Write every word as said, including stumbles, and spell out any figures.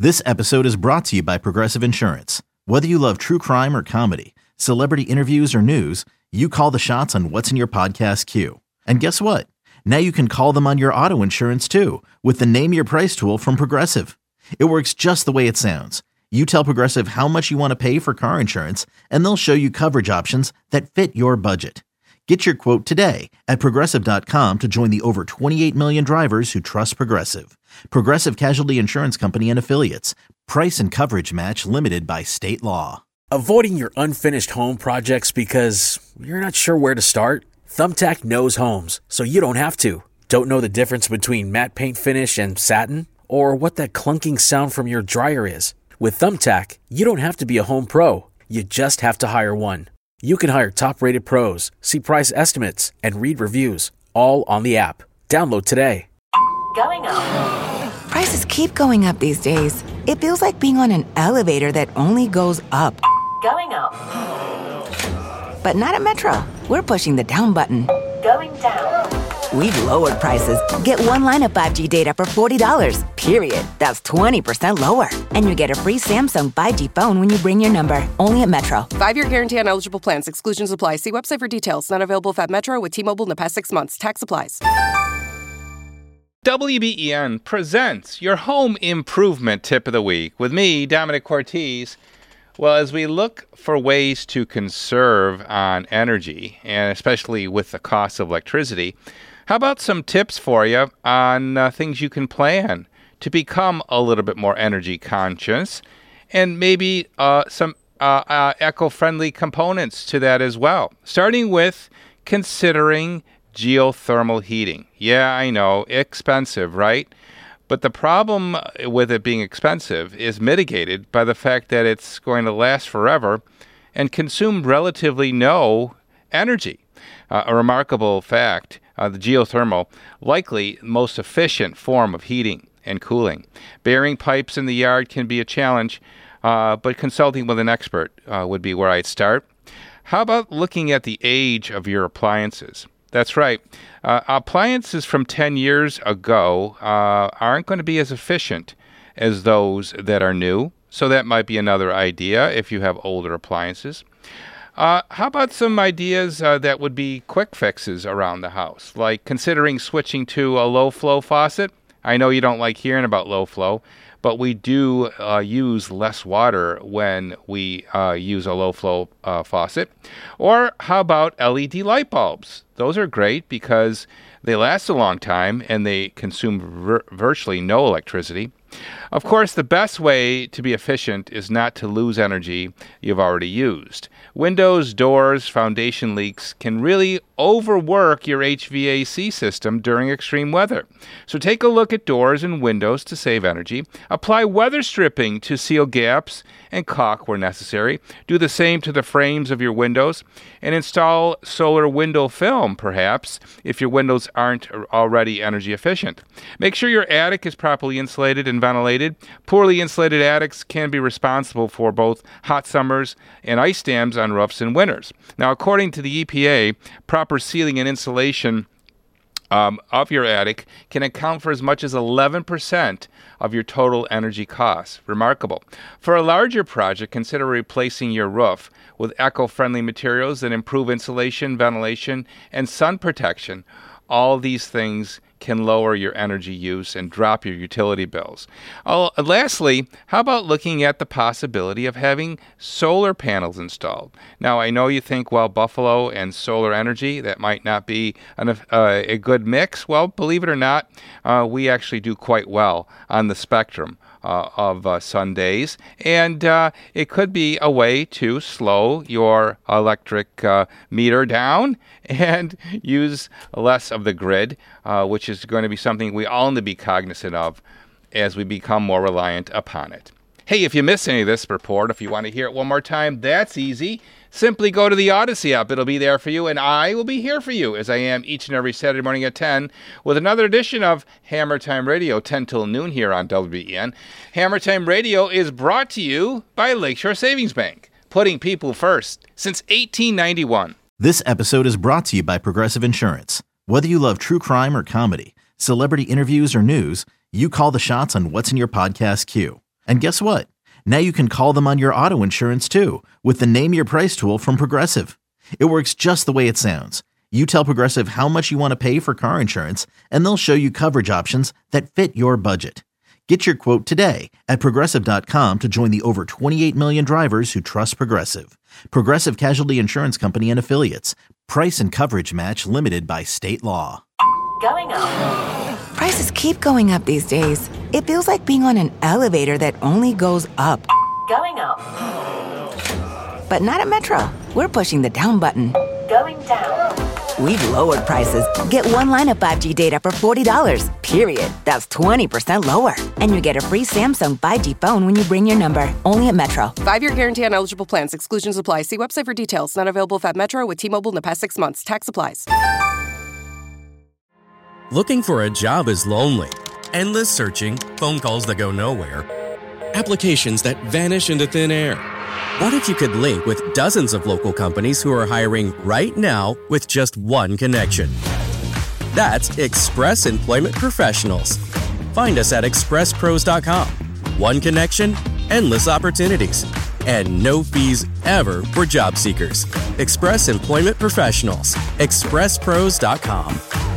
This episode is brought to you by Progressive Insurance. Whether you love true crime or comedy, celebrity interviews or news, you call the shots on what's in your podcast queue. And guess what? Now you can call them on your auto insurance too with the Name Your Price tool from Progressive. It works just the way it sounds. You tell Progressive how much you want to pay for car insurance, and they'll show you coverage options that fit your budget. Get your quote today at Progressive dot com to join the over twenty-eight million drivers who trust Progressive. Progressive Casualty Insurance Company and Affiliates. Price and coverage match limited by state law. Avoiding your unfinished home projects because you're not sure where to start? Thumbtack knows homes, so you don't have to. Don't know the difference between matte paint finish and satin? Or what that clunking sound from your dryer is? With Thumbtack, you don't have to be a home pro. You just have to hire one. You can hire top-rated pros, see price estimates, and read reviews, all on the app. Download today. Going up. Prices keep going up these days. It feels like being on an elevator that only goes up. Going up. But not at Metro. We're pushing the down button. Going down. We've lowered prices. Get one line of five G data for forty dollars, period. That's twenty percent lower. And you get a free Samsung five G phone when you bring your number. Only at Metro. Five-year guarantee on eligible plans. Exclusions apply. See website for details. Not available if at Metro with T-Mobile in the past six months. Tax applies. W B E N presents your home improvement tip of the week with me, Dominic Cortese. Well, as we look for ways to conserve on energy, and especially with the cost of electricity, how about some tips for you on uh, things you can plan to become a little bit more energy conscious, and maybe uh, some uh, uh, eco-friendly components to that as well, starting with considering geothermal heating. Yeah, I know, expensive, right? But the problem with it being expensive is mitigated by the fact that it's going to last forever and consume relatively no energy. Uh, a remarkable fact, uh, the geothermal, likely most efficient form of heating and cooling. Burying pipes in the yard can be a challenge, uh, but consulting with an expert uh, would be where I'd start. How about looking at the age of your appliances? That's right. Uh, appliances from ten years ago uh, aren't going to be as efficient as those that are new. So that might be another idea if you have older appliances. Uh, how about some ideas uh, that would be quick fixes around the house, like considering switching to a low-flow faucet? I know you don't like hearing about low flow, but we do uh, use less water when we uh, use a low-flow uh, faucet. Or how about L E D light bulbs? Those are great because they last a long time and they consume vir- virtually no electricity. Of course, the best way to be efficient is not to lose energy you've already used. Windows, doors, foundation leaks can really overwork your H V A C system during extreme weather. So take a look at doors and windows to save energy. Apply weather stripping to seal gaps and caulk where necessary. Do the same to the frames of your windows. And install solar window film, perhaps, if your windows aren't already energy efficient. Make sure your attic is properly insulated and ventilated. Poorly insulated attics can be responsible for both hot summers and ice dams on roofs in winters. Now, according to the E P A, proper sealing and insulation um, of your attic can account for as much as eleven percent of your total energy costs. Remarkable. For a larger project, consider replacing your roof with eco-friendly materials that improve insulation, ventilation, and sun protection. All these things can lower your energy use and drop your utility bills. Uh, lastly, how about looking at the possibility of having solar panels installed? Now, I know you think, well, Buffalo and solar energy, that might not be an, uh, a good mix. Well, believe it or not, uh, we actually do quite well on the spectrum Uh, of uh, sun days, and uh, it could be a way to slow your electric uh, meter down and use less of the grid, uh, which is going to be something we all need to be cognizant of as we become more reliant upon it. Hey, if you missed any of this report, if you want to hear it one more time, that's easy. Simply go to the Odyssey app. It'll be there for you, and I will be here for you, as I am each and every Saturday morning at ten, with another edition of Hammer Time Radio, ten till noon here on W B E N. Hammer Time Radio is brought to you by Lakeshore Savings Bank, putting people first since eighteen ninety-one. This episode is brought to you by Progressive Insurance. Whether you love true crime or comedy, celebrity interviews or news, you call the shots on what's in your podcast queue. And guess what? Now you can call them on your auto insurance too with the Name Your Price tool from Progressive. It works just the way it sounds. You tell Progressive how much you want to pay for car insurance, and they'll show you coverage options that fit your budget. Get your quote today at Progressive dot com to join the over twenty-eight million drivers who trust Progressive. Progressive Casualty Insurance Company and Affiliates. Price and coverage match limited by state law. Going up. Prices keep going up these days. It feels like being on an elevator that only goes up. Going up. But not at Metro. We're pushing the down button. Going down. We've lowered prices. Get one line of five G data for forty dollars, period. That's twenty percent lower. And you get a free Samsung five G phone when you bring your number. Only at Metro. Five-year guarantee on eligible plans. Exclusions apply. See website for details. Not available at Metro with T-Mobile in the past six months. Tax applies. Looking for a job is lonely. Endless searching, phone calls that go nowhere, applications that vanish into thin air. What if you could link with dozens of local companies who are hiring right now with just one connection? That's Express Employment Professionals. Find us at express pros dot com. One connection, endless opportunities, and no fees ever for job seekers. Express Employment Professionals. express pros dot com.